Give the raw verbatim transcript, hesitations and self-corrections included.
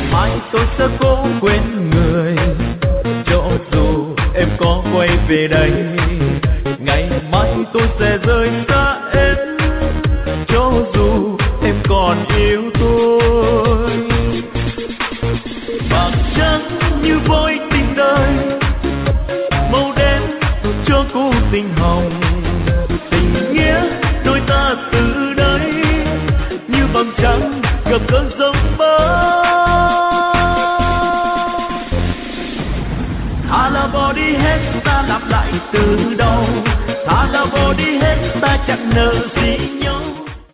mai tôi sẽ cố quên người, cho dù em có quay về đây. Ngày mai tôi sẽ rời xa em, cho dù em còn yêu tôi. Bạc trắng như vôi tình đời, màu đen cho cô tình hồng. Tình nghĩa đôi ta từ đây như vầng trăng gặp cơn giông bão. Thà là bỏ đi hết ta lặp lại từ đầu, thà là bỏ đi hết ta chẳng nỡ.